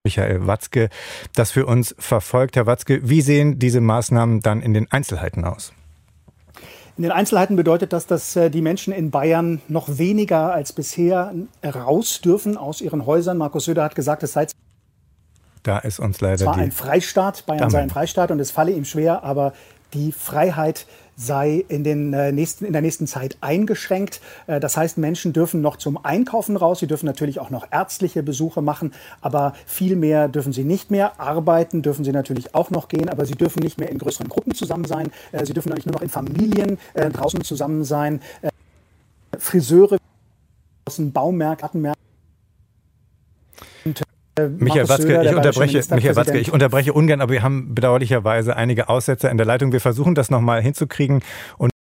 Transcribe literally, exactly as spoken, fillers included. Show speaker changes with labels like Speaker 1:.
Speaker 1: Michael Watzke das für uns verfolgt. Herr Watzke, wie sehen diese Maßnahmen dann in den Einzelheiten aus?
Speaker 2: In den Einzelheiten bedeutet das, dass die Menschen in Bayern noch weniger als bisher raus dürfen aus ihren Häusern. Markus Söder hat gesagt, es sei
Speaker 1: da ist uns leider
Speaker 2: zwar
Speaker 1: die
Speaker 2: ein Freistaat, Bayern sei ein Freistaat und es falle ihm schwer, aber die Freiheit sei in, den, äh, nächsten, in der nächsten Zeit eingeschränkt. Äh, das heißt, Menschen dürfen noch zum Einkaufen raus, sie dürfen natürlich auch noch ärztliche Besuche machen, aber viel mehr dürfen sie nicht mehr. Arbeiten dürfen sie natürlich auch noch gehen, aber sie dürfen nicht mehr in größeren Gruppen zusammen sein. Äh, sie dürfen eigentlich nur noch in Familien äh, draußen zusammen sein. Äh, Friseure, Baumärkte, Gartenmärkte.
Speaker 1: Michael Watzke, Söder, ich unterbreche, Michael Watzke, ich unterbreche ungern, aber wir haben bedauerlicherweise einige Aussetzer in der Leitung. Wir versuchen das nochmal hinzukriegen und